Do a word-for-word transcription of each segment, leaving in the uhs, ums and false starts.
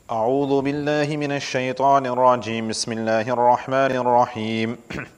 أعوذ بالله من الشيطان الرجيم بسم الله الرحمن الرحيم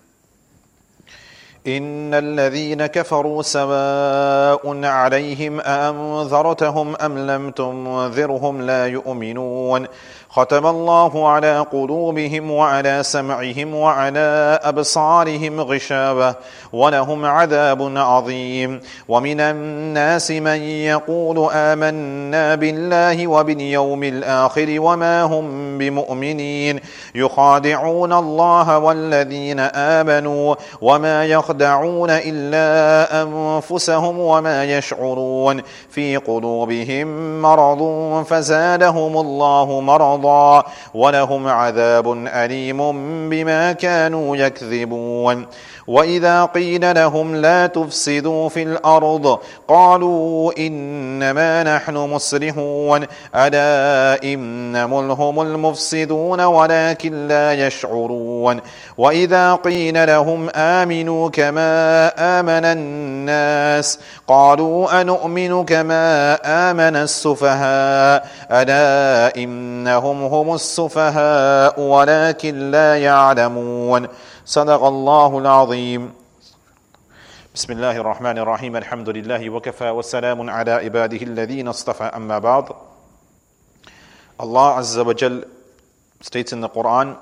إن الذين كفروا سواء عليهم أأنذرتهم أم لم تنذرهم لا يؤمنون ختم الله على قلوبهم وعلى سمعهم وعلى أبصارهم غشاوة ولهم عذاب عظيم ومن الناس من يقول آمنا بالله وباليوم الآخر وما هم بمؤمنين يخادعون الله والذين آمنوا وما يخدعون إلا أنفسهم وما يشعرون في قلوبهم مرض فزادهم الله مرضا ولهم عذاب أليم بما كانوا يكذبون وإذا قيل لهم لا تفسدوا في الأرض قالوا إنما نحن مصلحون ألا إنهم هم المفسدون ولكن لا يشعرون وإذا قيل لهم آمنوا كما آمن الناس قالوا أنؤمن كما آمن السفهاء ألا إنهم هم السفهاء ولكن لا يعلمون صدق الله العظيم بسم الله الرحمن الرحيم الحمد لله وكفى والسلام على عباده الذين اصطفى أما بعد. Allah Azza wa Jal states in the Quran,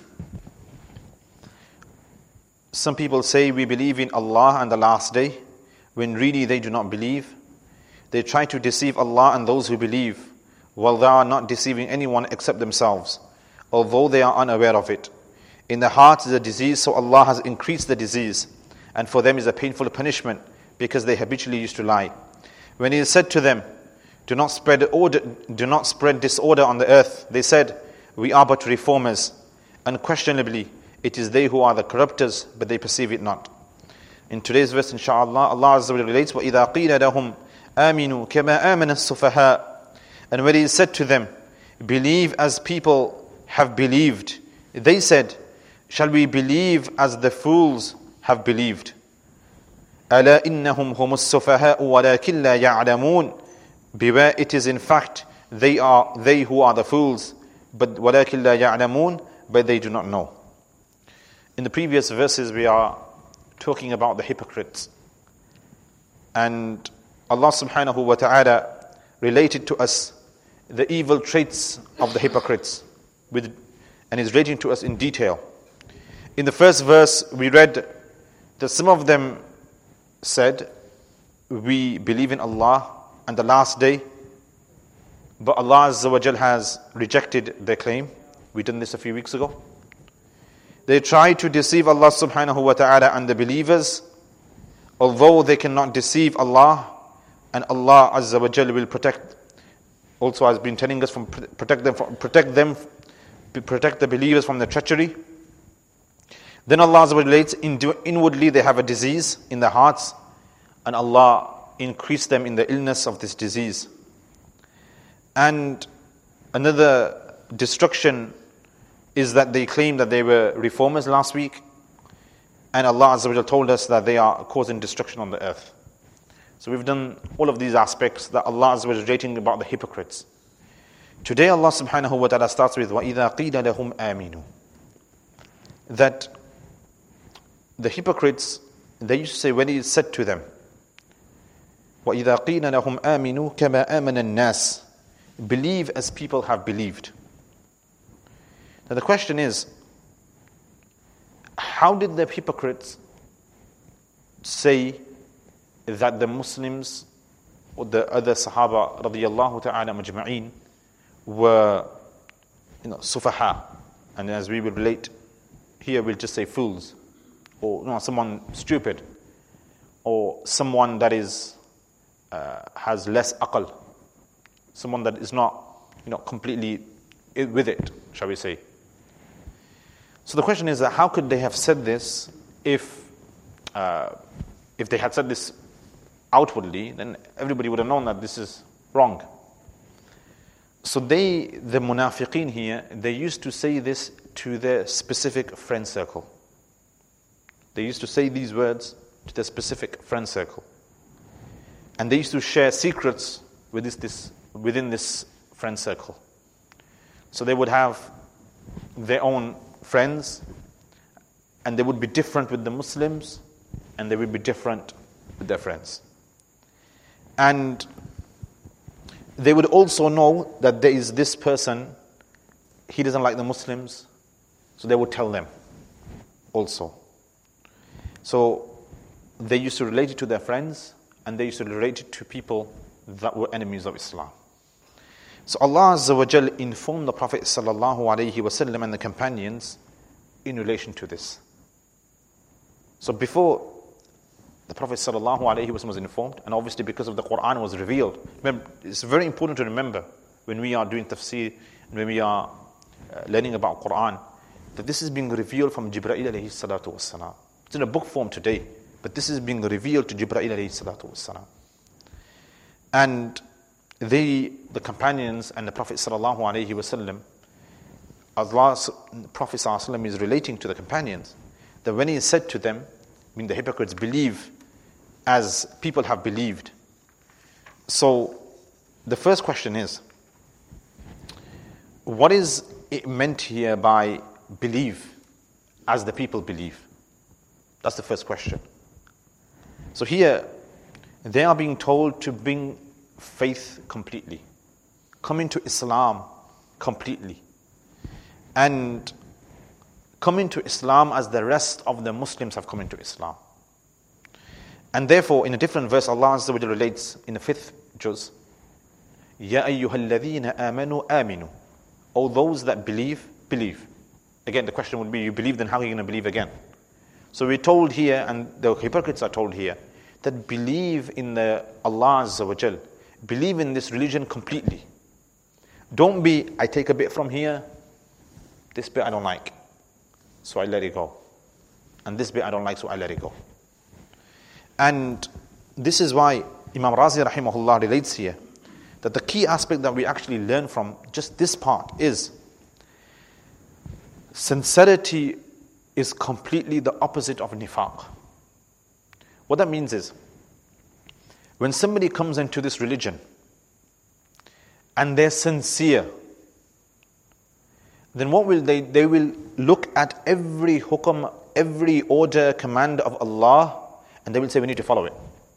some people say we believe in Allah and the last day, when really they do not believe. They try to deceive Allah and those who believe, while they are not deceiving anyone except themselves, although they are unaware of it. In the heart is a disease, so Allah has increased the disease, and for them is a painful punishment, because they habitually used to lie. When He is said to them, do not spread order, do not spread disorder on the earth, they said, we are but reformers. Unquestionably, it is they who are the corrupters, but they perceive it not. In today's verse, inshallah, Allah Azza wa Jalla relates, وَإِذَا قِيلَ لَهُمْ آمِنُوا كَمَا آمَنَ السُّفَهَاءُ. And when He is said to them, believe as people have believed, they said, shall we believe as the fools have believed? أَلَا إِنَّهُمْ هُمُ السُّفَهَاءُ وَلَكِنْ لَا يَعْلَمُونَ. Beware, it is in fact they are they who are the fools, but وَلَكِنْ لَا يَعْلَمُونَ, but they do not know. In the previous verses we are talking about the hypocrites, and Allah subhanahu wa ta'ala related to us the evil traits of the hypocrites with, and is relating to us in detail. In the first verse we read that some of them said, we believe in Allah and the last day, but Allah Azza wa Jal has rejected their claim. We done this a few weeks ago. They try to deceive Allah subhanahu wa ta'ala and the believers, although they cannot deceive Allah, and Allah Azza wa Jal will protect, also has been telling us, from protect them from, protect them protect the believers from the treachery. Then Allah Azza wa Jal relates, inwardly they have a disease in their hearts, and Allah increased them in the illness of this disease. And another destruction is that they claim that they were reformers last week, and Allah Azza wa Jal told us that they are causing destruction on the earth. So we've done all of these aspects that Allah Azza wa Jal is rating about the hypocrites. Today Allah subhanahu wa ta'ala starts with وَإِذَا قِيلَ لَهُمْ آمِنُوا. That the hypocrites, they used to say when it is said to them, وَإِذَا قِيلَ لَهُمْ آمِنُوا كَمَا آمَنَ النَّاسِ. Believe as people have believed. Now the question is, how did the hypocrites say that the Muslims or the other Sahaba radiyallahu ta'ala majma'een were, you know, sufaha? And as we will relate here, we'll just say fools, or you know, someone stupid, or someone that is uh, has less aql, someone that is not, you know, completely with it, shall we say. So the question is that how could they have said this if uh, if they had said this outwardly, then everybody would have known that this is wrong. So they, the munafiqeen here, they used to say this to their specific friend circle. They used to say these words to their specific friend circle. And they used to share secrets with this, this, within this friend circle. So they would have their own friends, and they would be different with the Muslims, and they would be different with their friends. And they would also know that there is this person, he doesn't like the Muslims, so they would tell them also. So they used to relate it to their friends, and they used to relate it to people that were enemies of Islam. So Allah Azza wa Jal informed the Prophet Sallallahu Alaihi Wasallam and the companions in relation to this. So before the Prophet Sallallahu Alaihi Wasallam was informed, and obviously because of the Quran was revealed. Remember, it's very important to remember when we are doing tafsir, and when we are uh, learning about Quran, that this is being revealed from Jibreel alayhi salatu wassalam. It's in a book form today, but this is being revealed to Jibreel alayhi salatu wassalam. And they, the companions and the Prophet Sallallahu Alaihi Wasallam, Allah's Prophet Sallallahu Alaihi Wasallam is relating to the companions that when he said to them, I mean the hypocrites believe as people have believed. So the first question is, what is it meant here by believe as the people believe? That's the first question. So here they are being told to bring faith completely, come into Islam completely, and come into Islam as the rest of the Muslims have come into Islam. And therefore, in a different verse, Allah Azza wa Jalla relates in the fifth juz, Ya ayyuhalladhina amanu aminu. O those that believe, believe. Again, the question would be, you believe, then how are you going to believe again? So we're told here, and the hypocrites are told here, that believe in the Allah Azza wa Jalla. Believe in this religion completely. Don't be, I take a bit from here, this bit I don't like, so I let it go. And this bit I don't like, so I let it go. And this is why Imam Razi rahimahullah relates here that the key aspect that we actually learn from just this part is sincerity is completely the opposite of nifaq. What that means is, when somebody comes into this religion and they're sincere, then what will they, they will look at every hukam, every order, command of Allah, and they will say we need to follow it.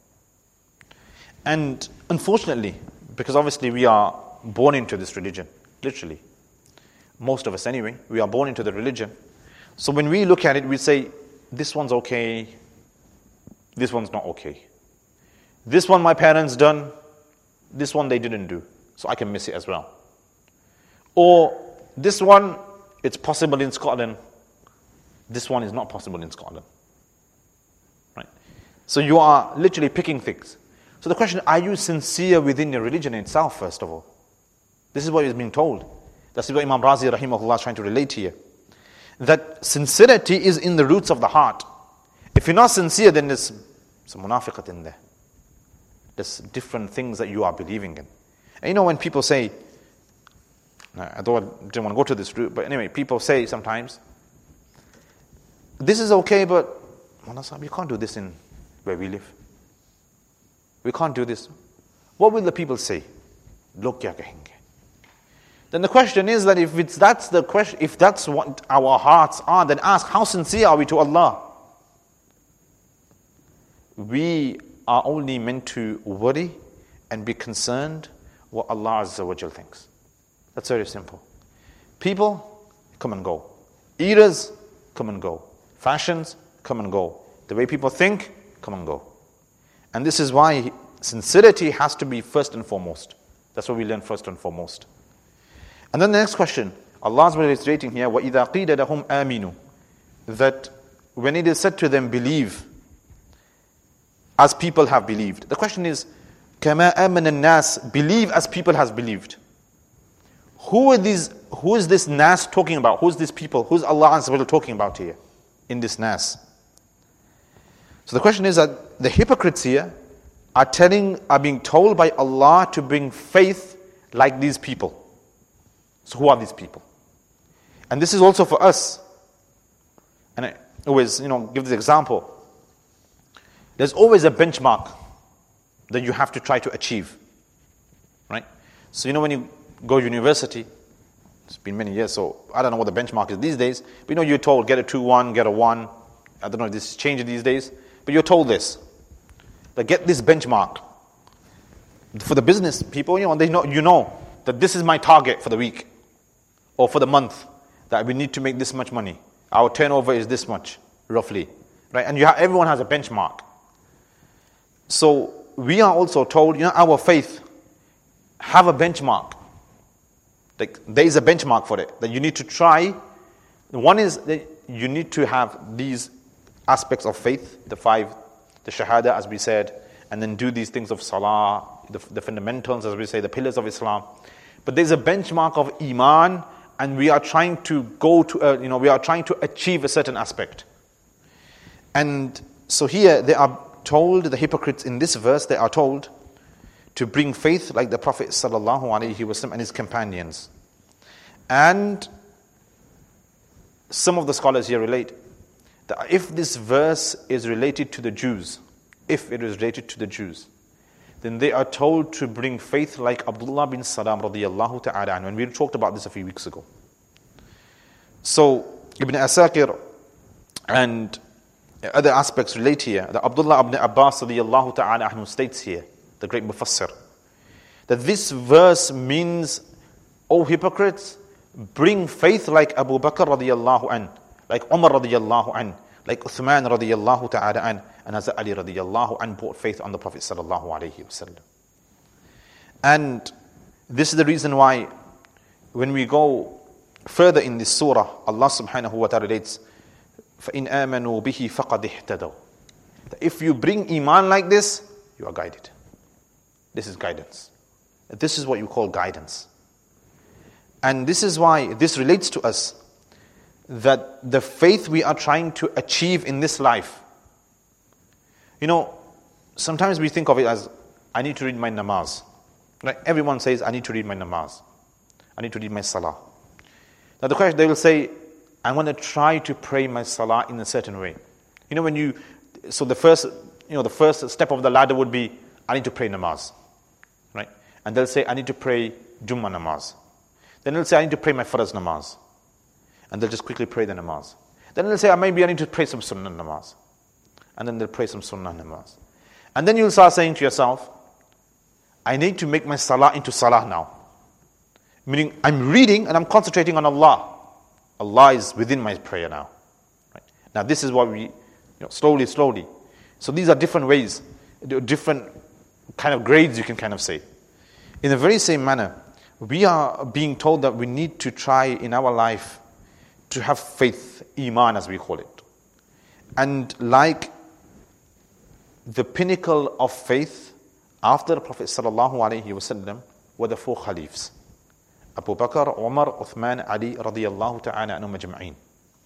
And unfortunately, because obviously we are born into this religion, literally, most of us anyway, we are born into the religion. So when we look at it, we say, this one's okay, this one's not okay. This one my parents done, this one they didn't do, so I can miss it as well. Or this one, it's possible in Scotland, this one is not possible in Scotland. Right? So you are literally picking things. So the question, are you sincere within your religion itself, first of all? This is what is being told. That's what Imam Razi rahimahullah is trying to relate here. That sincerity is in the roots of the heart. If you're not sincere, then there's some munafiqat in there. There's different things that you are believing in. And you know when people say, I don't, didn't want to go to this route, but anyway, people say sometimes, this is okay, but you can't do this in where we live. We can't do this. What will the people say? Log kya kahenge? Then the question is that if it's that's the question, if that's what our hearts are, then ask, how sincere are we to Allah? We are only meant to worry and be concerned what Allah Azza wa Jal thinks. That's very simple. People come and go. Eras come and go. Fashions come and go. The way people think come and go. And this is why sincerity has to be first and foremost. That's what we learn first and foremost. And then the next question, Allah is stating here, وَإِذَا قِيلَ لَهُمْ آمِنُوا, that when it is said to them, believe, as people have believed. The question is, كَمَا آمَنَ النَّاسِ, believe as people has believed. Who are these? Who is this nas talking about? Who is this people? Who is Allah Azza wa Jalla talking about here in this nas? So the question is that the hypocrites here are telling, are being told by Allah to bring faith like these people. So who are these people? And this is also for us. And I always, you know, give this example. There's always a benchmark that you have to try to achieve. Right? So you know when you go to university, It's been many years, so I don't know what the benchmark is these days. But you know, you're told, get a two one, get a one. I don't know if this is changing these days. But you're told this. Like, get this benchmark. For the business people, you know, they know, you know that this is my target for the week or for the month, that we need to make this much money. Our turnover is this much, roughly. Right? And you have, everyone has a benchmark. So we are also told, you know, our faith have a benchmark. Like, there is a benchmark for it, that you need to try. One is that you need to have these aspects of faith, the five, the shahada, as we said, and then do these things of salah, the, the fundamentals, as we say, the pillars of Islam. But there's a benchmark of iman, and we are trying to go to, a, you know, we are trying to achieve a certain aspect. And so here they are told, the hypocrites in this verse, they are told to bring faith like the Prophet sallallahu alaihi wasallam and his companions. And some of the scholars here relate that if this verse is related to the Jews, if it is related to the Jews, then they are told to bring faith like Abdullah bin Salam radiyallahu ta'ala anhu. And we talked about this a few weeks ago. So Ibn Asakir and other aspects relate here. That Abdullah ibn Abbas radiyallahu ta'ala anhu states here, the great Mufassir, that this verse means, O hypocrites, bring faith like Abu Bakr radiyallahu anhu, like Umar radiyallahu anhu, like Uthman radiyallahu ta'ala anhu, and Hazrat Ali radiyallahu anhu brought faith on the Prophet sallallahu alayhi wasallam. And this is the reason why when we go further in this surah, Allah subhanahu wa ta'ala relates, فَإِنْ آمَنُوا بِهِ فَقَدْ اهْتَدَوْا. If you bring iman like this, you are guided. This is guidance. This is what you call guidance. And this is why this relates to us, that the faith we are trying to achieve in this life. You know, sometimes we think of it as, I need to read my namaz. Right? Everyone says, I need to read my namaz. I need to read my salah. Now the question, they will say, I want to try to pray my salah in a certain way. You know, when you, so the first, you know, the first step of the ladder would be, I need to pray namaz. Right? And they'll say, I need to pray Jummah namaz. Then they'll say, I need to pray my faraz namaz. And they'll just quickly pray the namaz. Then they'll say, maybe I need to pray some sunnah namaz. And then they'll pray some sunnah namaz. And then you'll start saying to yourself, I need to make my salah into salah now. Meaning, I'm reading and I'm concentrating on Allah. Allah is within my prayer now. Right? Now this is what we, you know, slowly, slowly. So these are different ways, different kind of grades you can kind of say. In the very same manner, we are being told that we need to try in our life to have faith, iman as we call it. And like the pinnacle of faith after the Prophet sallallahu alaihi wasallam were the four caliphs. Abu Bakr, Umar, Uthman, Ali radiyallahu ta'ala anhum ajma'in.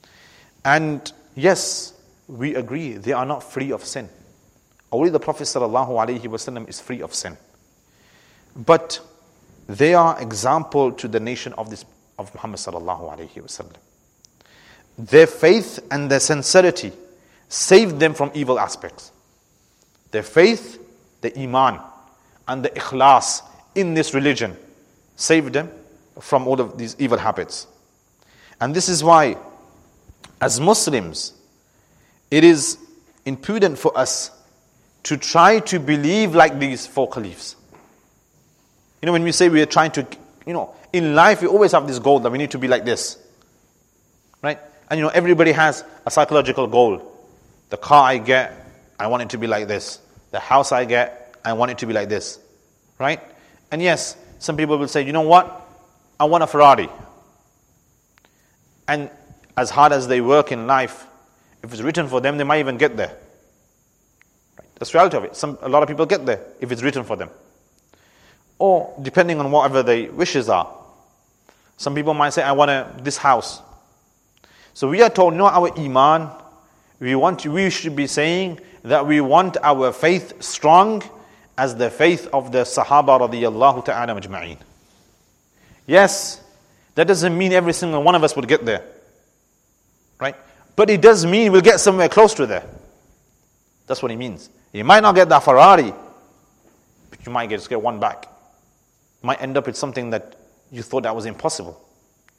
And yes, we agree, they are not free of sin. Only the Prophet sallallahu alaihi wasallam is free of sin. But they are example to the nation of this of Muhammad sallallahu alaihi wasallam. Their faith and their sincerity saved them from evil aspects. Their faith, the iman, and the ikhlas in this religion saved them from all of these evil habits. And this is why, as Muslims, it is impudent for us to try to believe like these four caliphs. You know, when we say we are trying to, you know, in life we always have this goal that we need to be like this. Right? And you know, everybody has a psychological goal. The car I get, I want it to be like this. The house I get, I want it to be like this. Right? And yes, some people will say, you know what? I want a Ferrari. And as hard as they work in life, if it's written for them, they might even get there. Right? That's the reality of it. Some, a lot of people get there if it's written for them. Or depending on whatever their wishes are. Some people might say, I want a, this house. So we are told, no, our iman, we want to, we should be saying that we want our faith strong as the faith of the Sahaba radiyallahu ta'ala majma'in. Yes, that doesn't mean every single one of us would get there. Right? But it does mean we'll get somewhere close to there. That's what it means. You might not get that Ferrari, you might just get one back. You might end up with something that you thought that was impossible.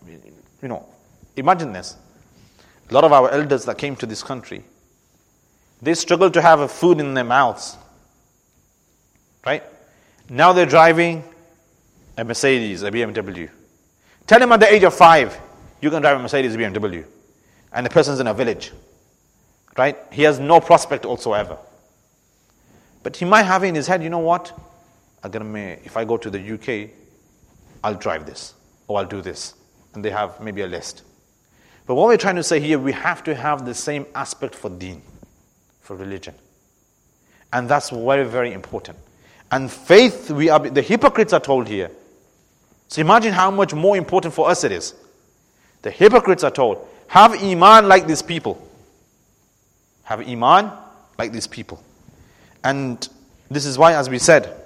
You know, imagine this. A lot of our elders that came to this country, they struggled to have a food in their mouths. Right? Now they're driving a Mercedes, a B M W. Tell them at the age of five, you can drive a Mercedes, a B M W. And the person's in a village. Right? He has no prospect whatsoever. But he might have in his head, you know what? I'm gonna, if I go to the U K, I'll drive this. Or I'll do this. And they have maybe a list. But what we're trying to say here, we have to have the same aspect for deen, for religion. And that's very, very important. And faith, we are, the hypocrites are told here. So imagine how much more important for us it is. The hypocrites are told, have iman like these people. Have iman like these people. And this is why, as we said,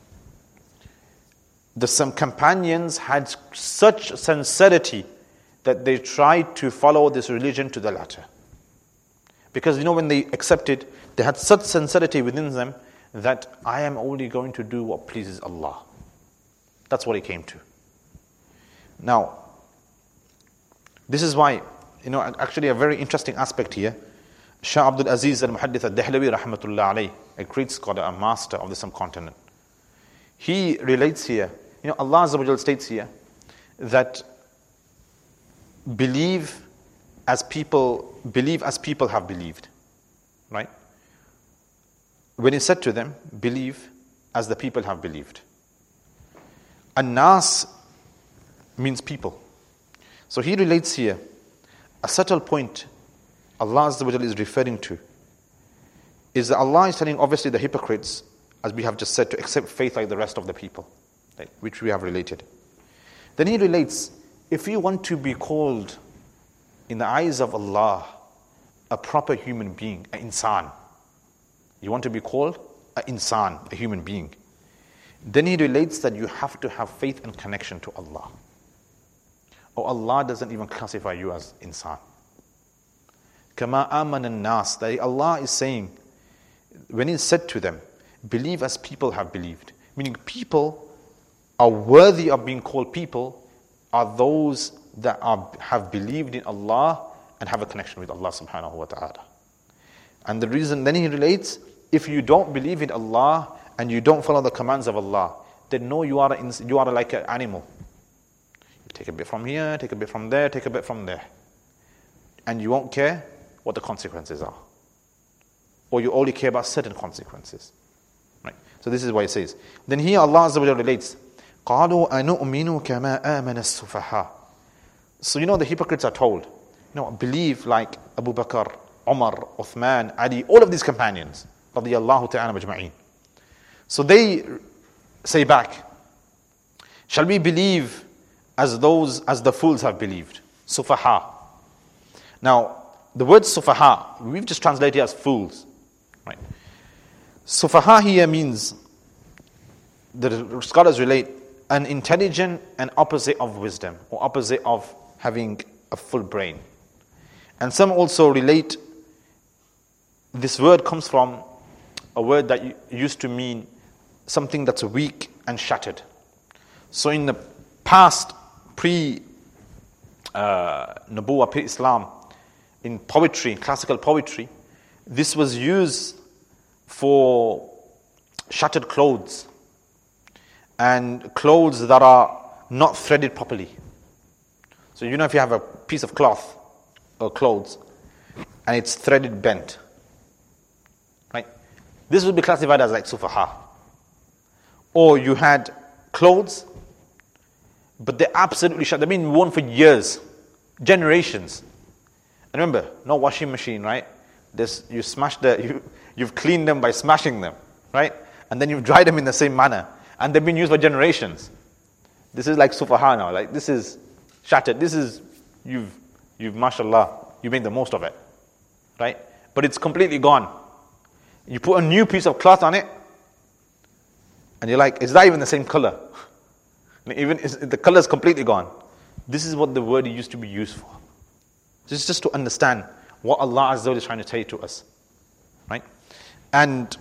the some companions had such sincerity that they tried to follow this religion to the latter. Because you know, when they accepted, they had such sincerity within them that I am only going to do what pleases Allah. That's what it came to. Now, this is why, you know, actually a very interesting aspect here. Shah Abdul Aziz al-Muhaddith al-Dahlawi rahmatullah alayh, a great scholar, a master of the subcontinent. He relates here, you know, Allah Azza wa Jal states here that believe as people, believe as people have believed. Right? When he said to them, believe as the people have believed. An-Nas means people. So he relates here a subtle point Allah Azza wa Jal is referring to is that Allah is telling obviously the hypocrites, as we have just said, to accept faith like the rest of the people, right, which we have related. Then he relates, if you want to be called in the eyes of Allah a proper human being, an insan, you want to be called an insan, a human being, then he relates that you have to have faith and connection to Allah. Or Allah doesn't even classify you as insan. Kama aman an-nas, that Allah is saying, when He said to them, believe as people have believed, meaning people are worthy of being called people, are those that are, have believed in Allah and have a connection with Allah subhanahu wa ta'ala. And the reason, then he relates, if you don't believe in Allah and you don't follow the commands of Allah, then no, you are, a, you are like an animal. You take a bit from here, take a bit from there, take a bit from there. And you won't care what the consequences are. Or you only care about certain consequences. Right? So this is what it says. Then here Allah Azza wa Jalla relates, قَالُوا أَنُؤْمِنُ كَمَا آمَنَ السُّفَحَاءُ. So you know the hypocrites are told, you know, believe like Abu Bakr, Umar, Uthman, Ali, all of these companions, radiyallahu ta'ala majma'een. So they say back, shall we believe as those, as the fools have believed? Sufaha. Now, the word sufaha, we've just translated it as fools. Right? Sufaha here means, the scholars relate, an intelligent and opposite of wisdom, or opposite of having a full brain. And some also relate, this word comes from a word that used to mean something that's weak and shattered. So in the past, pre uh, Nubuwwah, pre-Islam, in poetry, classical poetry, this was used for shattered clothes and clothes that are not threaded properly. So you know, if you have a piece of cloth or clothes and it's threaded bent, right? This would be classified as like sufaha. Or you had clothes, but they're absolutely shattered. They've been worn for years, generations. And remember, no washing machine, right? This, you smash the, you, you've cleaned them by smashing them, right? And then you've dried them in the same manner. And they've been used for generations. This is like sufaha now, like this is shattered. This is, you've, you've, mashallah, you made the most of it, right? But it's completely gone. You put a new piece of cloth on it, and you're like, is that even the same color? Even the color is completely gone. This is what the word used to be used for. This is just to understand what Allah Azza wa Jalla is trying to say to us, right? And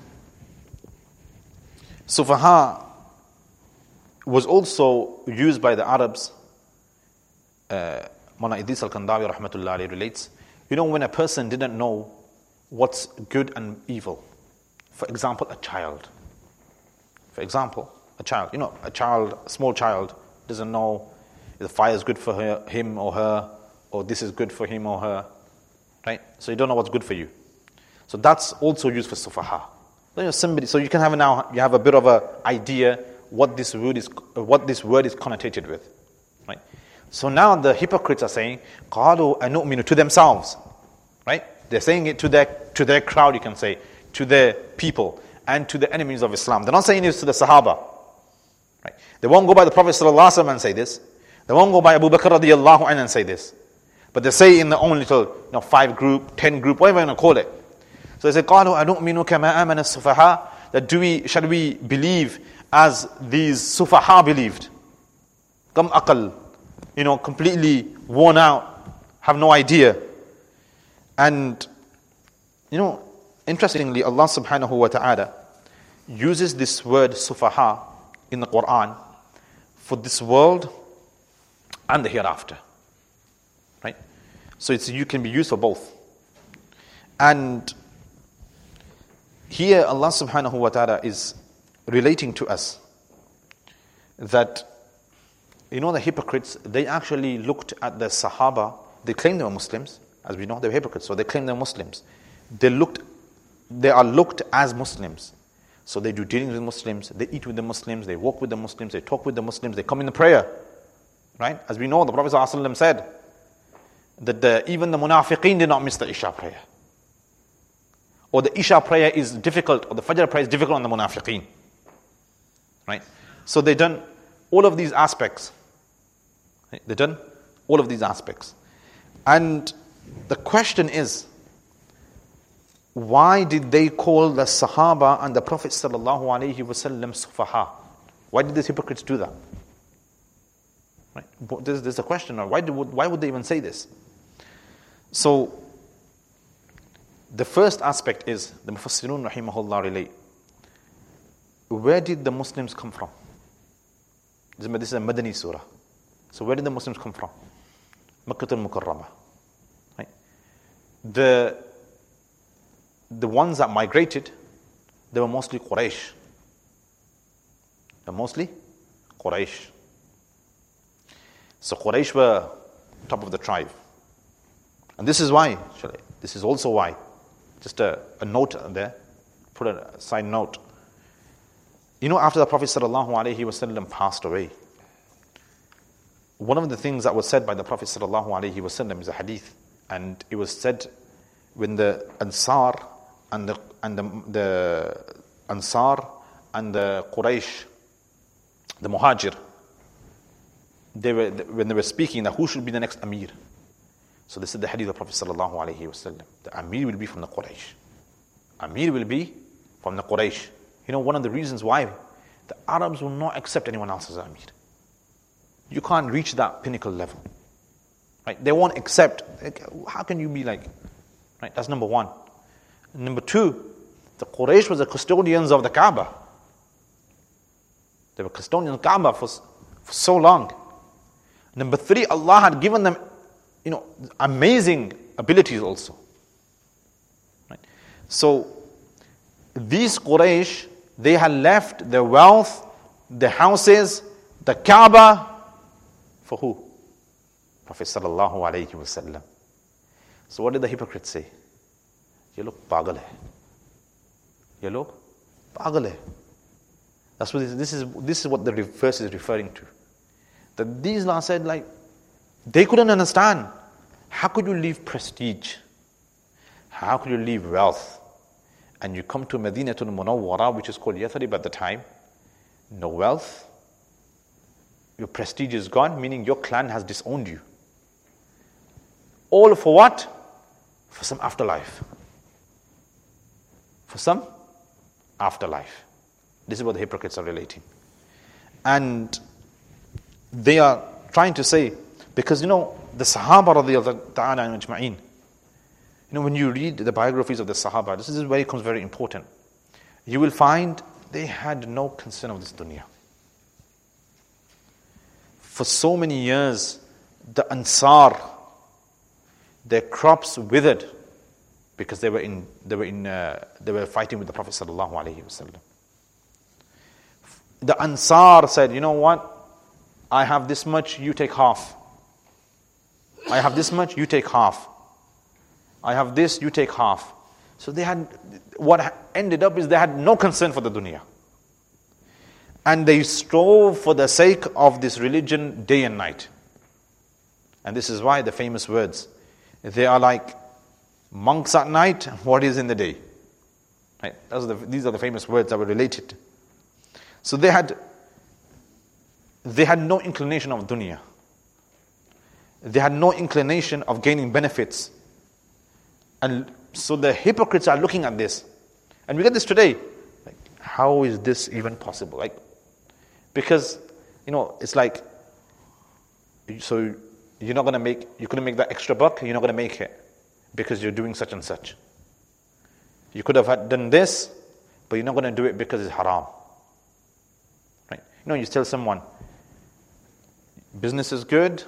sufaha was also used by the Arabs uh, Mawlana Idris al-Kandawi rahmatullah alayhi relates, you know, when a person didn't know what's good and evil, for example, a child. For example, a child, you know, a child, a small child doesn't know if the fire is good for her, him or her, or this is good for him or her, right? So you don't know what's good for you. So that's also used for sufaha. So, you know, somebody, so you can have now, you have a bit of an idea what this word is, what this word is connotated with, right? So now the hypocrites are saying, قَالُوا أَنُؤْمِنُ to themselves, right? They're saying it to their, to their crowd, you can say, to their people, and to the enemies of Islam. They're not saying this to the Sahaba, right? They won't go by the Prophet ﷺ and say this. They won't go by Abu Bakr radiallahu anhu and say this. But they say in their own little, you know, five group, ten group, whatever you want to call it. So they say, قَالُوا أَنُؤْمِنُ كَمَا آمَنَ السُّفَحَاءُ that do we, shall we believe as these sufaha believed? Kam aqal, you know, completely worn out, have no idea. And, you know, interestingly, Allah subhanahu wa ta'ala uses this word sufaha in the Quran for this world and the hereafter. Right? So it's, you can be used for both. And here Allah subhanahu wa ta'ala is relating to us that, you know, the hypocrites, they actually looked at the Sahaba, they claimed they were Muslims, as we know, they were hypocrites, so they claimed they were Muslims. They looked, they are looked as Muslims. So they do dealings with Muslims, they eat with the Muslims, they walk with the Muslims, they talk with the Muslims, they come in the prayer. Right? As we know, the Prophet ﷺ said that the, even the munafiqeen did not miss the Isha prayer. Or the Isha prayer is difficult, or the Fajr prayer is difficult on the munafiqeen. Right? So they done all of these aspects. Right? They done all of these aspects. And the question is, why did they call the Sahaba and the Prophet sallallahu alaihi wasallam sufaha? Why did these hypocrites do that? Right? There's, there's a question, why, do, why would they even say this? So, the first aspect is, the Mufassirun rahimahullah relate, where did the Muslims come from? This is a Madani surah. So where did the Muslims come from? Makkah al-Mukarramah. Right? The, the ones that migrated, they were mostly Quraysh. They were mostly Quraysh. So Quraysh were top of the tribe. And this is why, actually, this is also why, just a, a note there, put a side note. You know, after the Prophet sallallahu alaihi wasallam passed away, one of the things that was said by the Prophet sallallahu alaihi wasallam is a hadith, and it was said when the Ansar and the and the, the Ansar and the Quraysh, the Muhajir, they were when they were speaking that who should be the next Amir. So this is the hadith of the Prophet sallallahu alaihi wasallam. The Amir will be from the Quraysh. Amir will be from the Quraysh. You know, one of the reasons why the Arabs will not accept anyone else as Amir. You can't reach that pinnacle level. Right? They won't accept. How can you be like? Right? That's number one. And number two, the Quraysh was the custodians of the Kaaba. They were custodians of the Kaaba for, for so long. Number three, Allah had given them, you know, amazing abilities also. Right? So, these Quraysh, they had left their wealth, their houses, the Kaaba, for who? Prophet sallallahu alayhi wasallam. So what did the hypocrites say? Ye log pagal hai. Ye log pagal hai. That's what this, this is. This is what the verse is referring to. That these laws said, like, they couldn't understand. How could you leave prestige? How could you leave wealth? And you come to Madinatul Munawwara, which is called Yathrib at the time, no wealth, your prestige is gone, meaning your clan has disowned you. All for what? For some afterlife. For some afterlife. This is what the hypocrites are relating. And they are trying to say, because you know, the Sahaba radiyallahu ta'ala ajma'in, you know, when you read the biographies of the Sahaba, this is where it becomes very important. You will find they had no concern of this dunya. For so many years, the Ansar, their crops withered because they were in they were in uh, they were fighting with the Prophet sallallahu alaihi wasallam. The Ansar said, you know what? I have this much, you take half. I have this much, you take half. I have this, you take half. So they had, what ended up is they had no concern for the dunya. And they strove for the sake of this religion day and night. And this is why the famous words, they are like monks at night, what is in the day. Right? Those are the, these are the famous words that were related. So they had, they had no inclination of dunya. They had no inclination of gaining benefits. And so the hypocrites are looking at this. And we get this today. Like, how is this even possible? Like, because, you know, it's like, so you're not going to make, you couldn't make that extra buck, you're not going to make it because you're doing such and such. You could have had done this, but you're not going to do it because it's haram. Right? You know, you tell someone, business is good,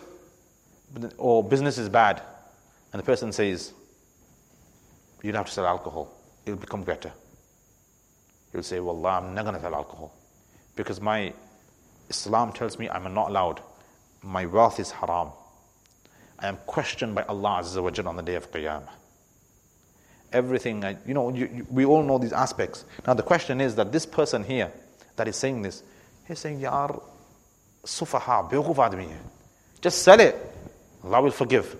or business is bad, and the person says, you don't have to sell alcohol, it'll become better. You'll say, Wallah, I'm not going to sell alcohol, because my Islam tells me I'm not allowed. My wealth is haram. I am questioned by Allah Azza wa Jalla on the day of Qiyamah. Everything, I, you know, you, you, we all know these aspects. Now the question is that this person here that is saying this, he's saying, Yaar, sufaha, bewqoof aadmi hai. Just sell it. Allah will forgive.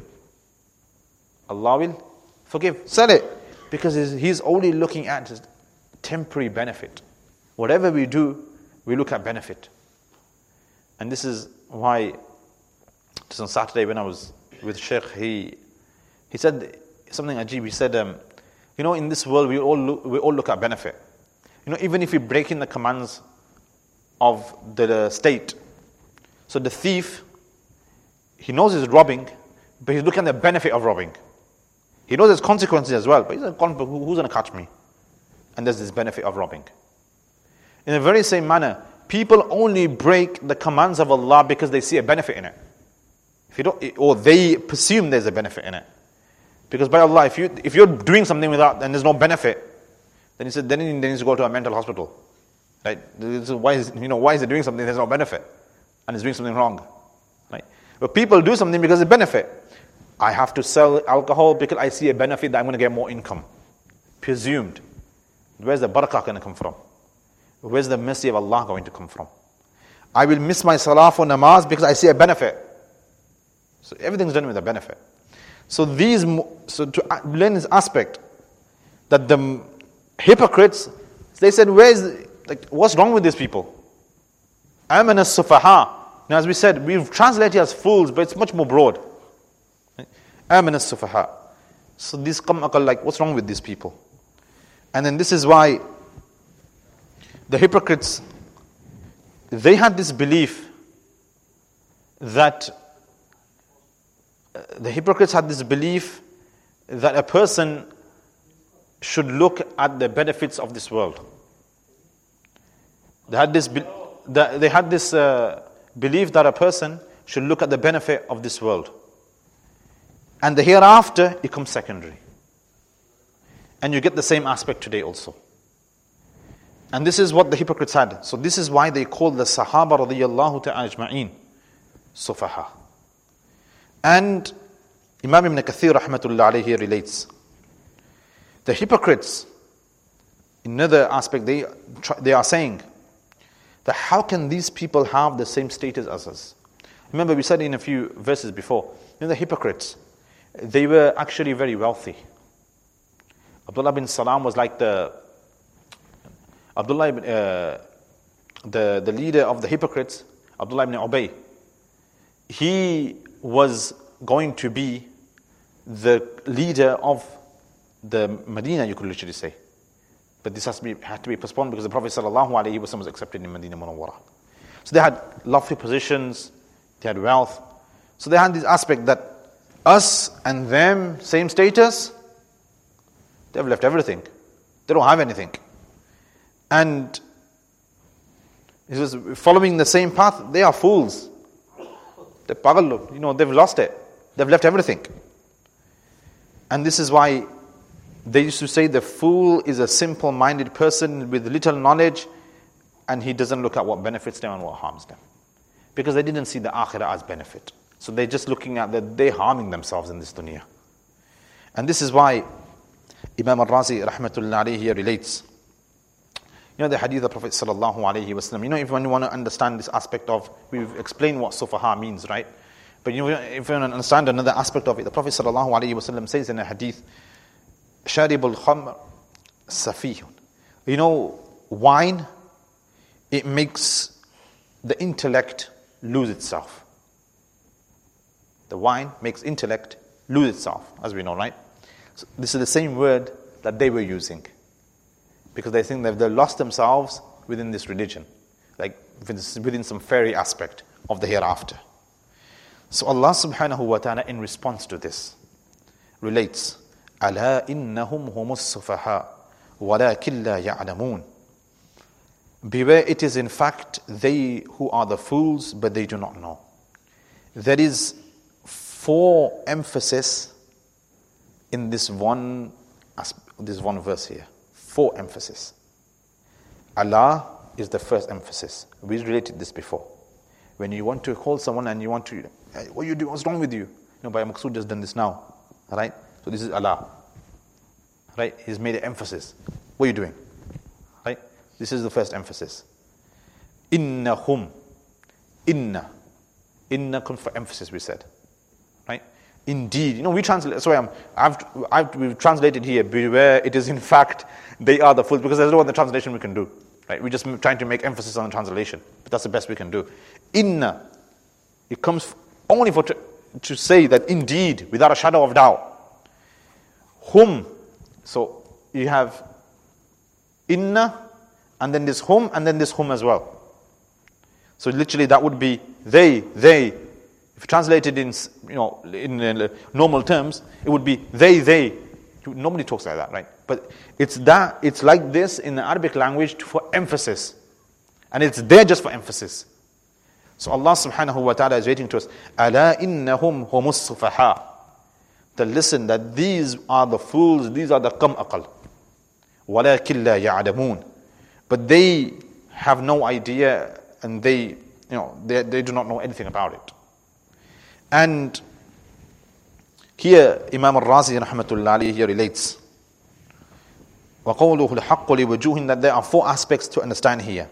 Allah will forgive. Sell it. Because he's only looking at his temporary benefit. Whatever we do, we look at benefit. And this is why, just on Saturday when I was with Sheikh, he he said something ajib. He said, um, you know, in this world we all look, we all look at benefit. You know, even if we break in the commands of the state. So the thief, he knows he's robbing, but he's looking at the benefit of robbing. He knows there's consequences as well, but he's like, who's going to catch me? And there's this benefit of robbing. In the very same manner, people only break the commands of Allah because they see a benefit in it. If you don't, or they presume there's a benefit in it. Because by Allah, if you if you're doing something without and there's no benefit, then he said, then he needs to go to a mental hospital. Right? So why is you know why is he doing something there's no benefit, and he's doing something wrong? Right? But people do something because of benefit. I have to sell alcohol because I see a benefit that I'm going to get more income. Presumed. Where's the barakah going to come from? Where's the mercy of Allah going to come from? I will miss my salah for namaz because I see a benefit. So everything's done with a benefit. So these, so to learn this aspect, that the hypocrites, they said, where's, like, what's wrong with these people? Amana sufaha. Now as we said, we've translated as fools, but it's much more broad. Amana sufaha. So these come like, what's wrong with these people? And then this is why the hypocrites, they had this belief that uh, the hypocrites had this belief that a person should look at the benefits of this world. They had this be- they had this uh, belief that a person should look at the benefit of this world. And the hereafter, it comes secondary. And you get the same aspect today also. And this is what the hypocrites had. So this is why they called the Sahaba radiyallahu ta'ala ajma'in sufaha. And Imam Ibn Kathir rahmatullah alayhi relates, the hypocrites, in another aspect, they, they are saying that how can these people have the same status as us? Remember we said in a few verses before, you know, the hypocrites, they were actually very wealthy. Abdullah bin Salam was like the Abdullah ibn, uh, the the leader of the hypocrites, Abdullah ibn Ubay. He was going to be the leader of the Medina, you could literally say. But this has to be, had to be postponed because the Prophet sallallahu alaihi wasallam was accepted in Medina Munawwarah. So they had lofty positions, they had wealth. So they had this aspect that us and them, same status, they've left everything. They don't have anything. And he was following the same path, they are fools. They're pagal, you know, they've lost it. They've left everything. And this is why they used to say the fool is a simple-minded person with little knowledge, and he doesn't look at what benefits them and what harms them. Because they didn't see the akhirah as benefit. So they're just looking at that they're harming themselves in this dunya. And this is why Imam al-Razi rahmatullah alayhi here relates. You know the hadith of the Prophet sallallahu alayhi wasallam. You know, if you want to understand this aspect of, we've explained what sufaha means, right? But you know, if you want to understand another aspect of it, the Prophet sallallahu alayhi wasallam says in a hadith, Sharibul khamr safihun. You know, wine, it makes the intellect lose itself. The wine makes intellect lose itself, as we know, right? So this is the same word that they were using, because they think that they've lost themselves within this religion, like within some fairy aspect of the hereafter. So Allah subhanahu wa ta'ala, in response to this, relates, أَلَا إِنَّهُمْ هُمُ السُّفَهَاءُ وَلَكِنْ لَا يَعْلَمُونَ. Beware, it is in fact they who are the fools, but they do not know. There is four emphasis in this one this one verse here. Four emphasis. Allah is the first emphasis. We related this before. When you want to call someone and you want to, hey, what you do? What's wrong with you? No, but Maqsood just done this now, right? So this is Allah, right? He's made an emphasis. What are you doing, right? This is the first emphasis. Innahum, inna, inna comes for emphasis. We said, right? Indeed, you know, we translate. Sorry, I'm, I've, I've we've translated here. Beware, it is in fact they are the fools, because there's no other translation we can do. Right? We're just trying to make emphasis on the translation, but that's the best we can do. Inna, it comes only for to, to say that indeed, without a shadow of doubt. Hum, so you have inna, and then this hum, and then this hum as well. So literally, that would be they, they. If translated in, you know, in, in normal terms, it would be they, they. Nobody talks like that, right? But it's that, it's like this in the Arabic language for emphasis. And it's there just for emphasis. So Allah subhanahu wa ta'ala is waiting to us. Ala innahum humus sufaha. To listen that these are the fools, these are the kam aqal. Walakin la ya'lamun. But they have no idea, and they, you know, they, they do not know anything about it. And here Imam al-Razi rahmatullah alayhi relates, وَقَوْلُهُ الْحَقُّ لِوُجُوهٍ, that there are four aspects to understand here.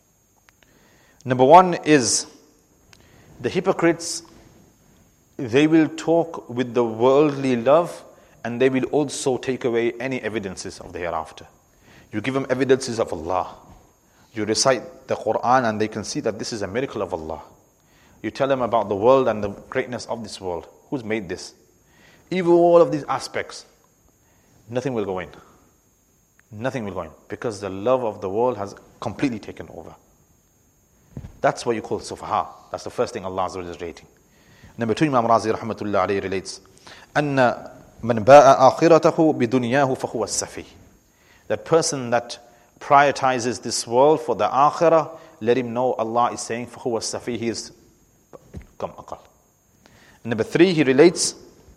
Number one is, the hypocrites, they will talk with the worldly love, and they will also take away any evidences of the hereafter. You give them evidences of Allah. You recite the Quran and they can see that this is a miracle of Allah. You tell them about the world and the greatness of this world. Who's made this? Even all of these aspects, nothing will go in. Nothing will go in, because the love of the world has completely taken over. That's what you call sufaha. That's the first thing Allah is rating. Number two, Imam Razi rahmatullah alayhi relates, أَنَّ مَنْ بَاءَ آخِرَتَهُ بِدُنْيَاهُ فَهُوَ السَّفِيهُ. That person that prioritizes this world for the akhirah, let him know Allah is saying, فَهُوَ السَّفِيهُ, he is kam aqal. Number three, he relates,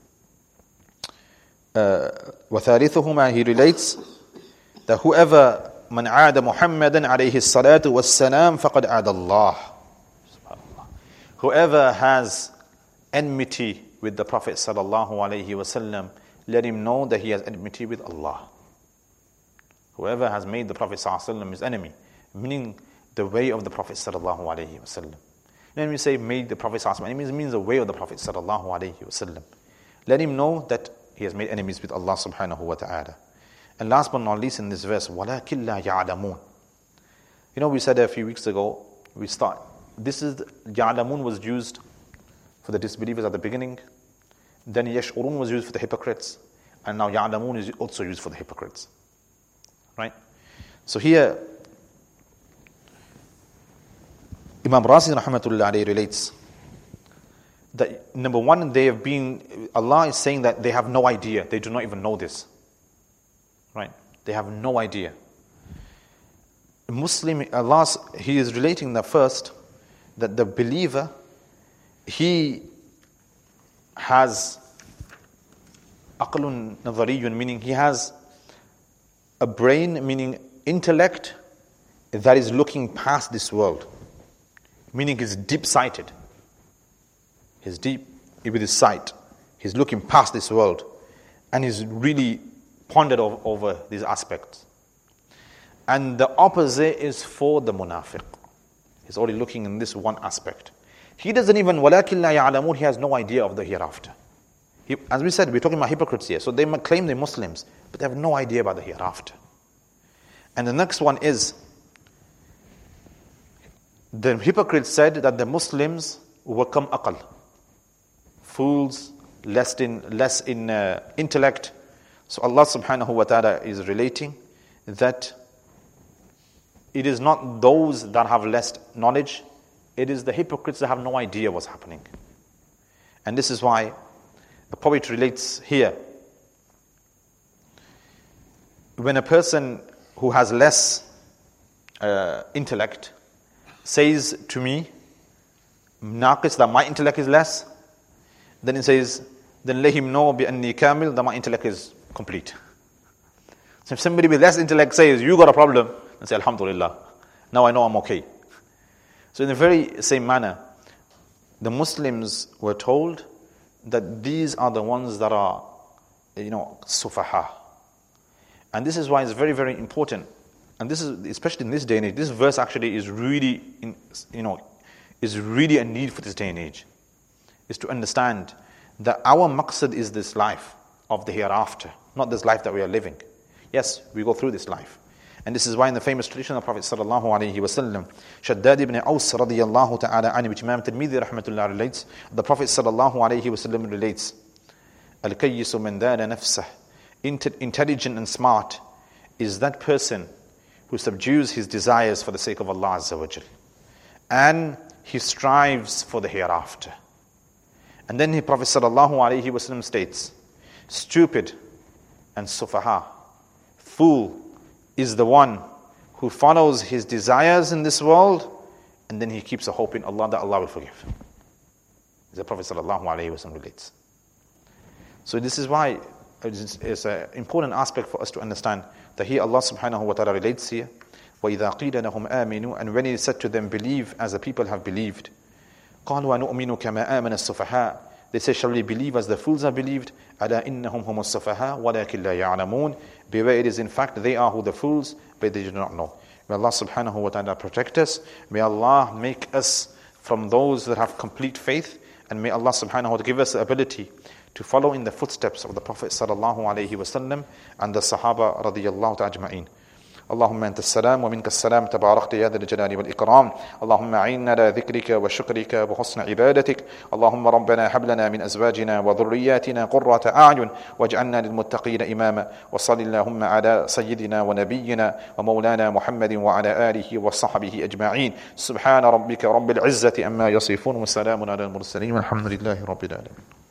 uh, وَثَالِثُهُمَا, he relates, that whoever man aada Muhammadan alayhi salatu wassalam faqad aada Allah. Whoever has enmity with the Prophet sallallahu alayhi wasallam, let him know that he has enmity with Allah. Whoever has made the Prophet sallallahu alayhi wasallam his enemy, meaning the way of the Prophet sallallahu alayhi wasallam. When we say made the Prophet sallallahu alayhi wasallam, it means, it means the way of the Prophet sallallahu alayhi wasallam. Let him know that he has made enemies with Allah subhanahu wa ta'ala. And last but not least in this verse, وَلَكِنْ لَا يَعْلَمُونَ. You know, we said a few weeks ago, we start, this is, يَعْلَمُونَ was used for the disbelievers at the beginning. Then يَشْعُرُونَ was used for the hypocrites. And now يَعْلَمُونَ is also used for the hypocrites. Right? So here, Imam Razi rahmatullah alayhi relates that number one, they have been, Allah is saying that they have no idea. They do not even know this. Right? They have no idea. Muslim, Allah, He is relating the first, that the believer, he has aqlun nazariyun, meaning he has a brain, meaning intellect, that is looking past this world, meaning he's deep-sighted. He's deep with his sight. He's looking past this world, and he's really pondered over, over these aspects. And the opposite is for the munafiq. He's only looking in this one aspect. He doesn't even, وَلَكِنْ لَا يَعْلَمُونَ, he has no idea of the hereafter. He, as we said, we're talking about hypocrites here. So they might claim they're Muslims, but they have no idea about the hereafter. And the next one is, the hypocrites said that the Muslims will come aqal, fools, less in, less in uh, intellect. So Allah subhanahu wa ta'ala is relating that it is not those that have less knowledge, it is the hypocrites that have no idea what's happening. And this is why the Prophet relates here. When a person who has less uh, intellect says to me, naqis, that my intellect is less, then he says, then let him know bi'anni kamil, that my intellect is complete. So if somebody with less intellect says, you got a problem, then say, alhamdulillah, now I know I'm okay. So in the very same manner, the Muslims were told that these are the ones that are, you know, sufaha. And this is why it's very, very important. And this is, especially in this day and age, this verse actually is really, in, you know, is really a need for this day and age. Is to understand that our maqsad is this life of the hereafter, not this life that we are living. Yes, we go through this life. And this is why in the famous tradition of the Prophet sallallahu alaihi wasallam, Shaddad ibn Aws radiyallahu ta'ala anhu, which Imam Tirmidhi rahmatullah relates, the Prophet sallallahu alaihi wasallam relates, Al-kayyisu man dana nafsah, intelligent and smart is that person who subdues his desires for the sake of Allah Azza wa Jal, and he strives for the hereafter. And then the Prophet sallallahu alaihi wasallam states, stupid and sufaha, fool, is the one who follows his desires in this world, and then he keeps a hope in Allah that Allah will forgive. As the Prophet sallallahu alaihi wasallam relates. So this is why it's an important aspect for us to understand that here Allah subhanahu wa ta'ala relates here, وَإِذَا قِيلَ لَهُمْ آمِنُوا, and when he said to them, believe as the people have believed, قَالُوا وَنُؤْمِنُ كَمَا آمَنَ السُّفَحَاءُ, they say, shall we believe as the fools have believed? أَلَا إِنَّهُمْ هُمُ السُّفَحَاءُ وَلَكِنْ لَا يَعْلَمُونَ, beware, it is in fact they are who the fools, but they do not know. May Allah subhanahu wa ta'ala protect us. May Allah make us from those that have complete faith, and may Allah subhanahu wa ta'ala give us the ability to follow in the footsteps of the Prophet sallallahu alaihi wasallam and the Sahaba radiyallahu ta'ala ajma'in. اللهم أنت السلام ومنك السلام تباركت يا ذا الجلال والإكرام اللهم أعنا على ذكرك وشكرك وحسن عبادتك اللهم ربنا هب لنا من أزواجنا وذرياتنا قرة أعين واجعلنا للمتقين إماما وصل اللهم على سيدنا ونبينا ومولانا محمد وعلى آله وصحبه أجمعين سبحان ربك رب العزة أما يصفون وسلام على المرسلين والحمد لله رب العالمين.